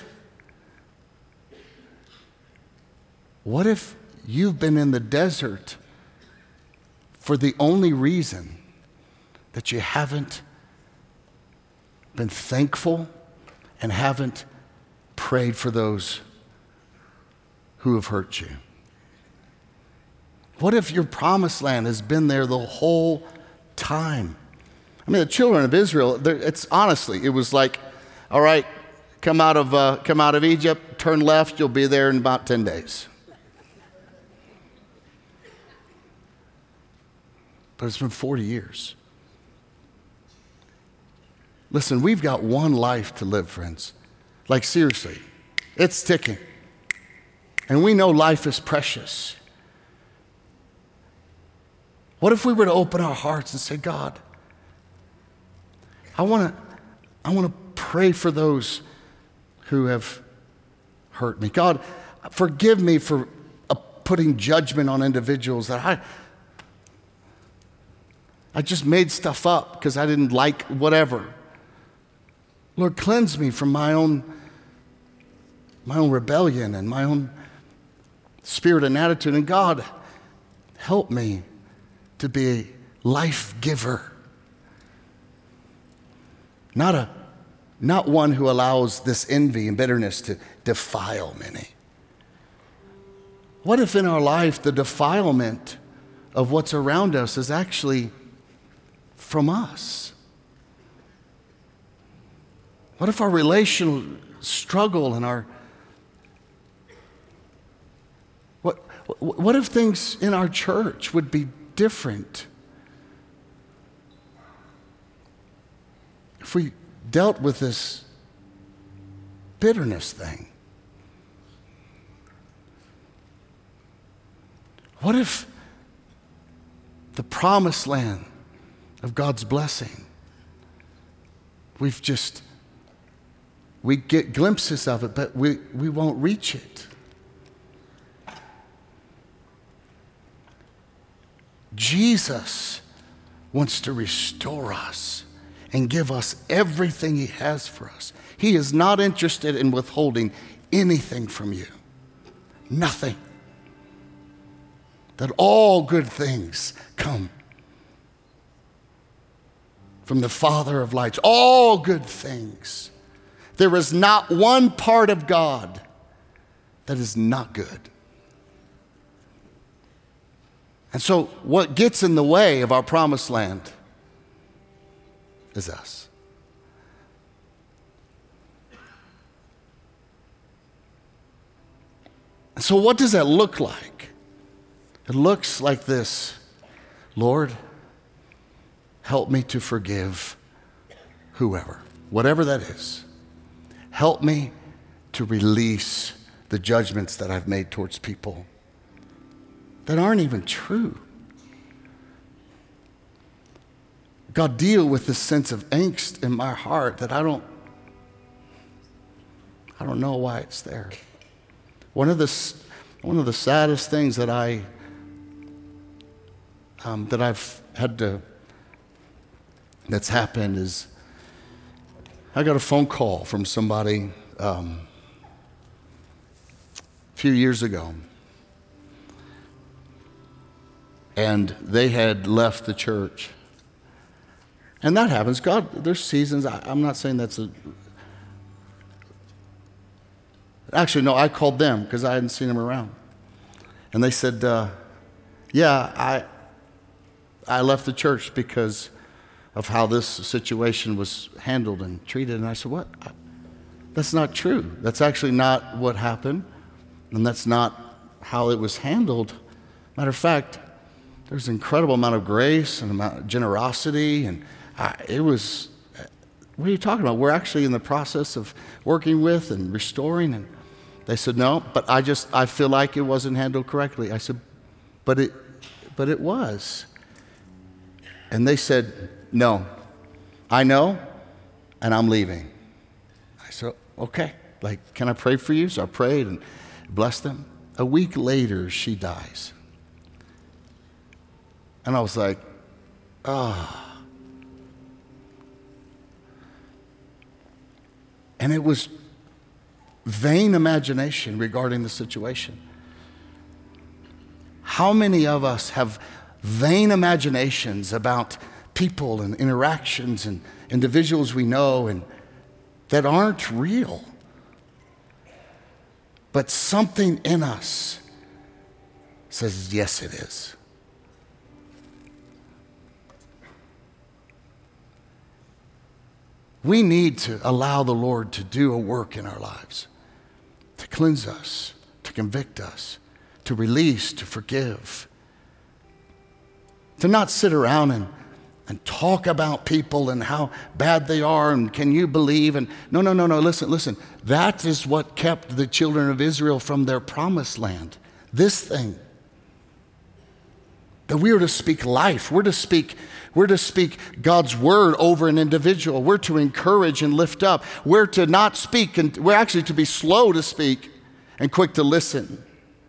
what if you've been in the desert for the only reason that you haven't been thankful and haven't prayed for those who have hurt you? What if your promised land has been there the whole time? I mean, the children of Israel, it's honestly, it was like, all right, come out of uh, come out of Egypt, turn left, you'll be there in about ten days. But it's been forty years. Listen, we've got one life to live, friends. Like seriously, it's ticking. And we know life is precious. What if we were to open our hearts and say, God, I want to I want to pray for those who have hurt me. God, forgive me for uh, putting judgment on individuals that I I just made stuff up because I didn't like whatever. Lord, cleanse me from my own my own rebellion and my own spirit and attitude. And God, help me to be a life giver. Not a, not one who allows this envy and bitterness to defile many. What if in our life the defilement of what's around us is actually from us? What if our relational struggle and our what what if things in our church would be different if we dealt with this bitterness thing? What if the promised land of God's blessing, we've just, we get glimpses of it, but we, we won't reach it? Jesus wants to restore us and give us everything he has for us. He is not interested in withholding anything from you. Nothing. That all good things come from the Father of lights. All good things. There is not one part of God that is not good. And so what gets in the way of our promised land is us. And so what does that look like? It looks like this. Lord, help me to forgive whoever, whatever that is. Help me to release the judgments that I've made towards people that aren't even true. God, deal with this sense of angst in my heart that I don't, I don't know why it's there. One of the, one of the saddest things that I, um, that I've had to, that's happened is I got a phone call from somebody um, a few years ago. And they had left the church. And that happens. God, there's seasons. I, I'm not saying that's a... Actually, no, I called them because I hadn't seen them around. And they said, uh, yeah, I I left the church because of how this situation was handled and treated. And I said, what? That's not true. That's actually not what happened. And that's not how it was handled. Matter of fact, there's an incredible amount of grace and amount of generosity. And I, it was, what are you talking about? We're actually in the process of working with and restoring. And they said, no, but I just, I feel like it wasn't handled correctly. I said, but it, but it was. And they said, no, I know, and I'm leaving. I said, okay, like, can I pray for you? So I prayed and blessed them. A week later, she dies. And I was like, ah. Oh. And it was vain imagination regarding the situation. How many of us have vain imaginations about people and interactions and individuals we know and that aren't real? But something in us says, yes, it is. We need to allow the Lord to do a work in our lives, to cleanse us, to convict us, to release, to forgive. To not sit around and, and talk about people and how bad they are and can you believe? And no, no, no, no, listen, listen. That is what kept the children of Israel from their promised land. This thing. That we are to speak life. We're to speak, we're to speak God's word over an individual. We're to encourage and lift up. We're to not speak, and we're actually to be slow to speak and quick to listen.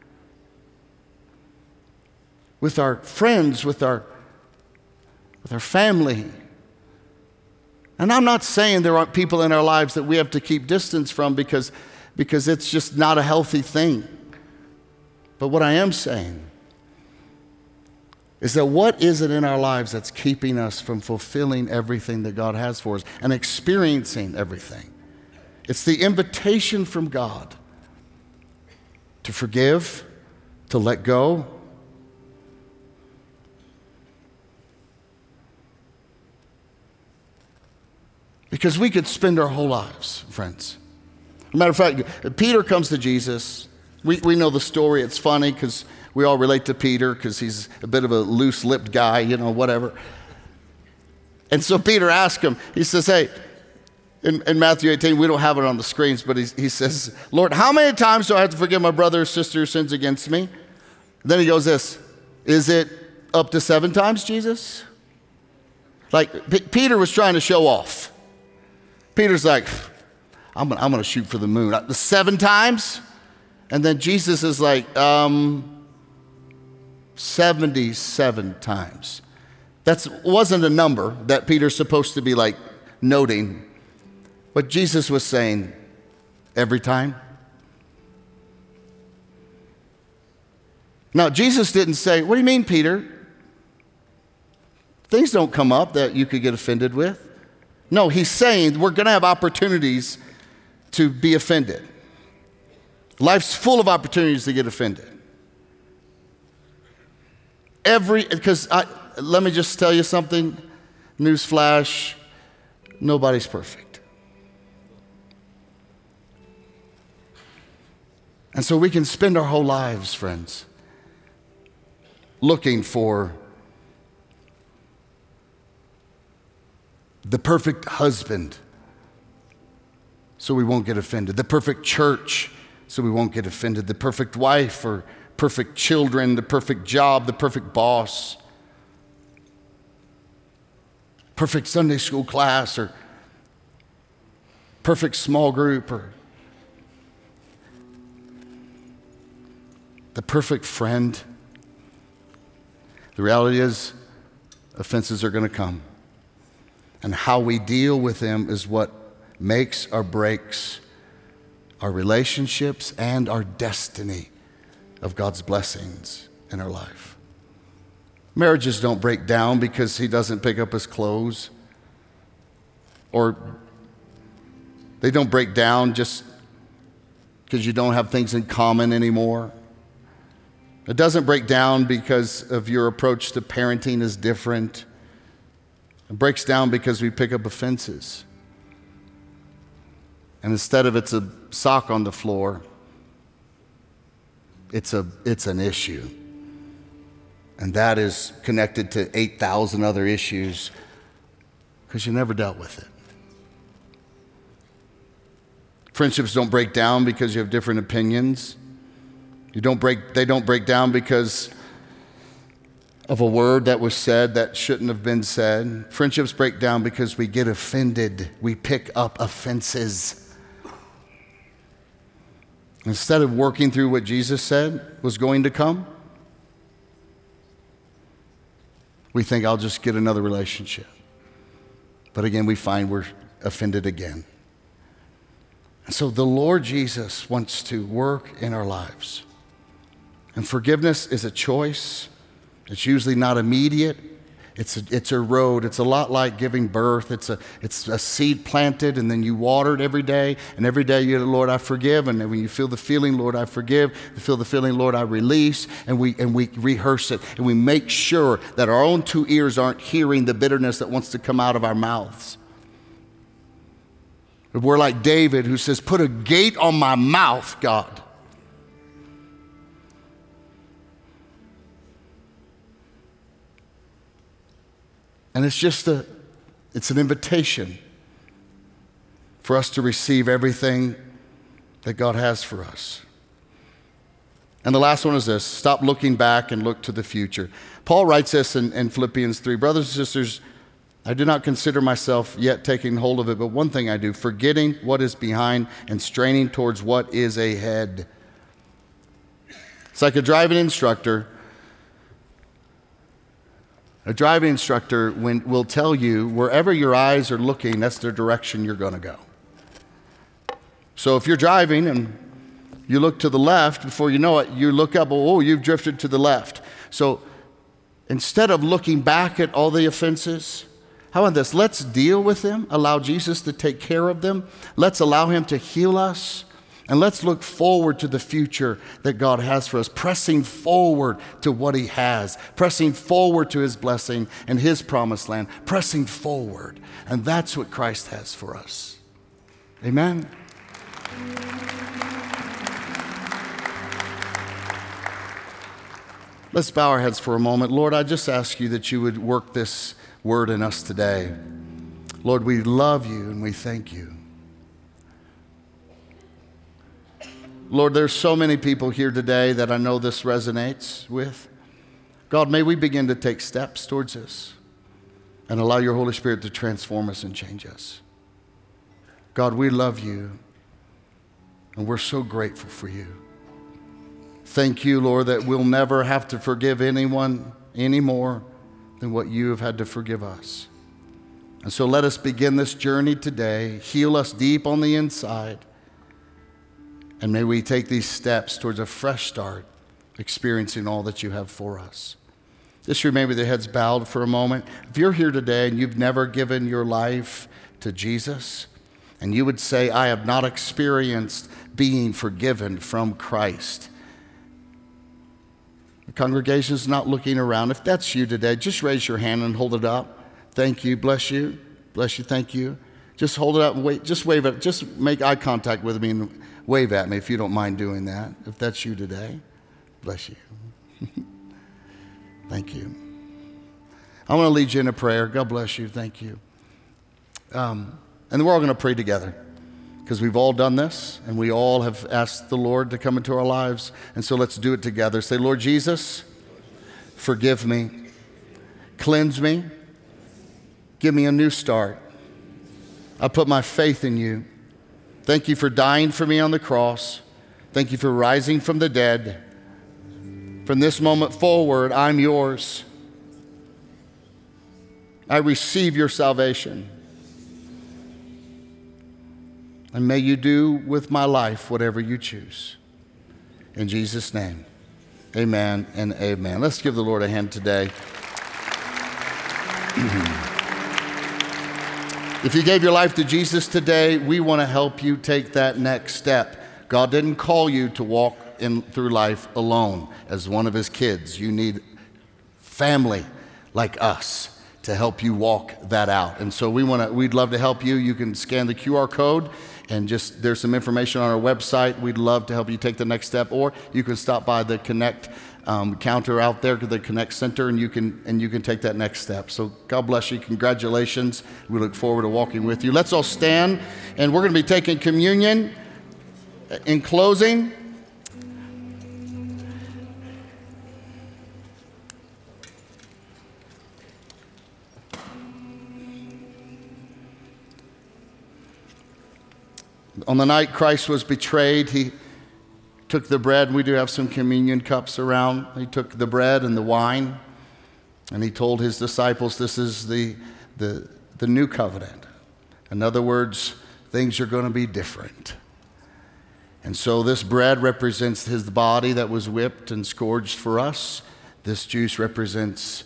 With our friends, with our, with our family. And I'm not saying there aren't people in our lives that we have to keep distance from because, because it's just not a healthy thing. But what I am saying is that what is it in our lives that's keeping us from fulfilling everything that God has for us and experiencing everything? It's the invitation from God to forgive, to let go. Because we could spend our whole lives, friends. As a matter of fact, Peter comes to Jesus. We, we know the story. It's funny because we all relate to Peter because he's a bit of a loose-lipped guy, you know, whatever. And so Peter asked him, he says, hey, in, in Matthew eighteen, we don't have it on the screens, but he, he says, Lord, how many times do I have to forgive my brother or sister who sins against me? Then he goes this, is it up to seven times, Jesus? Like, P- Peter was trying to show off. Peter's like, I'm gonna, I'm gonna shoot for the moon. The seven times? And then Jesus is like, um, seventy-seven times. That wasn't a number that Peter's supposed to be like noting. But Jesus was saying, every time. Now, Jesus didn't say, what do you mean, Peter? Things don't come up that you could get offended with. No, he's saying we're going to have opportunities to be offended. Life's full of opportunities to get offended. Every, because I, let me just tell you something, newsflash, nobody's perfect. And so we can spend our whole lives, friends, looking for the perfect husband so we won't get offended, the perfect church so we won't get offended, the perfect wife or perfect children, the perfect job, the perfect boss, perfect Sunday school class or perfect small group or the perfect friend. The reality is offenses are going to come. And how we deal with them is what makes or breaks our relationships and our destiny of God's blessings in our life. Marriages don't break down because he doesn't pick up his clothes, or they don't break down just because you don't have things in common anymore. It doesn't break down because of your approach to parenting is different. It breaks down because we pick up offenses. And instead of it's a sock on the floor, it's a it's an issue. And that is connected to eight thousand other issues because you never dealt with it. Friendships don't break down because you have different opinions. You don't break, they don't break down because of a word that was said that shouldn't have been said. Friendships break down because we get offended. We pick up offenses. Instead of working through what Jesus said was going to come, we think, I'll just get another relationship. But again, we find we're offended again. And so the Lord Jesus wants to work in our lives. And forgiveness is a choice. It's usually not immediate. It's a, it's a road. It's a lot like giving birth. It's a, it's a seed planted, and then you water it every day. And every day you, Lord, I forgive. And when you feel the feeling, Lord, I forgive. You feel the feeling, Lord, I release. And we, and we rehearse it. And we make sure that our own two ears aren't hearing the bitterness that wants to come out of our mouths. We're like David, who says, put a gate on my mouth, God. And it's just a, it's an invitation for us to receive everything that God has for us. And the last one is this: stop looking back and look to the future. Paul writes this in, in Philippians three. Brothers and sisters, I do not consider myself yet taking hold of it, but one thing I do, forgetting what is behind and straining towards what is ahead. It's like a driving instructor. A driving instructor when, will tell you wherever your eyes are looking, that's the direction you're going to go. So if you're driving and you look to the left, before you know it, you look up, oh, you've drifted to the left. So instead of looking back at all the offenses, how about this? Let's deal with them, allow Jesus to take care of them. Let's allow him to heal us. And let's look forward to the future that God has for us, pressing forward to what he has, pressing forward to his blessing and his promised land, pressing forward. And that's what Christ has for us. Amen. Let's bow our heads for a moment. Lord, I just ask you that you would work this word in us today. Lord, we love you and we thank you. Lord, there's so many people here today that I know this resonates with. God, may we begin to take steps towards this and allow your Holy Spirit to transform us and change us. God, we love you and we're so grateful for you. Thank you, Lord, that we'll never have to forgive anyone any more than what you have had to forgive us. And so let us begin this journey today. Heal us deep on the inside. And may we take these steps towards a fresh start, experiencing all that you have for us. Just remain with your heads bowed for a moment. If you're here today and you've never given your life to Jesus, and you would say, I have not experienced being forgiven from Christ. The congregation is not looking around. If that's you today, just raise your hand and hold it up. Thank you. Bless you. Bless you. Thank you. Just hold it up and wait. Just wave it. Just make eye contact with me and wave at me if you don't mind doing that. If that's you today, bless you. Thank you. I want to lead you in a prayer. God bless you. Thank you. Um, and we're all going to pray together because we've all done this and we all have asked the Lord to come into our lives. And so let's do it together. Say, Lord Jesus, forgive me, cleanse me, give me a new start. I put my faith in you. Thank you for dying for me on the cross. Thank you for rising from the dead. From this moment forward, I'm yours. I receive your salvation. And may you do with my life whatever you choose. In Jesus' name, amen and amen. Let's give the Lord a hand today. If you gave your life to Jesus today, we want to help you take that next step. God didn't call you to walk in through life alone as one of his kids. You need family like us to help you walk that out. And so we want to we'd love to help you. You can scan the Q R code and just there's some information on our website. We'd love to help you take the next step, or you can stop by the Connect um, counter out there to the Connect Center, and you can and you can take that next step. So God bless you. Congratulations. We look forward to walking with you. Let's all stand, and we're going to be taking communion. In closing, on the night Christ was betrayed, he took the bread. We do have some communion cups around. He took the bread and the wine, and he told his disciples, this is the, the, the new covenant. In other words, things are going to be different. And so this bread represents his body that was whipped and scourged for us. This juice represents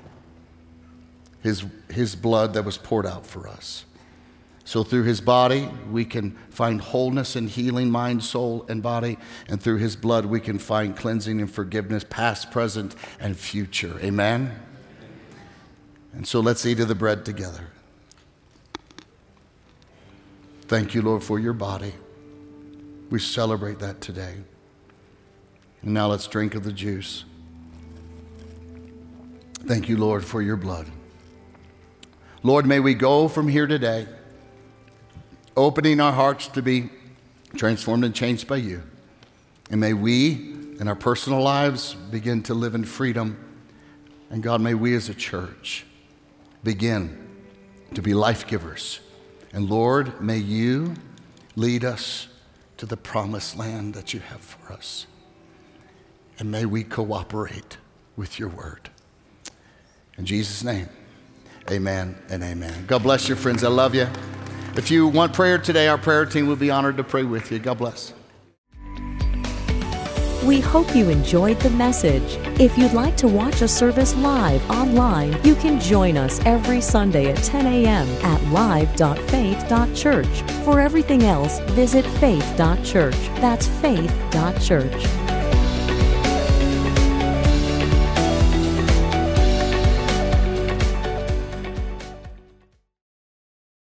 his, his blood that was poured out for us. So through his body, we can find wholeness and healing, mind, soul, and body. And through his blood, we can find cleansing and forgiveness, past, present, and future. Amen? And so let's eat of the bread together. Thank you, Lord, for your body. We celebrate that today. And now let's drink of the juice. Thank you, Lord, for your blood. Lord, may we go from here today opening our hearts to be transformed and changed by you. And may we, in our personal lives, begin to live in freedom. And God, may we as a church begin to be life givers. And Lord, may you lead us to the promised land that you have for us. And may we cooperate with your word. In Jesus' name, amen and amen. God bless you, friends. I love you. If you want prayer today, our prayer team will be honored to pray with you. God bless. We hope you enjoyed the message. If you'd like to watch a service live online, you can join us every Sunday at ten a.m. at live dot faith dot church. For everything else, visit faith dot church. That's faith dot church.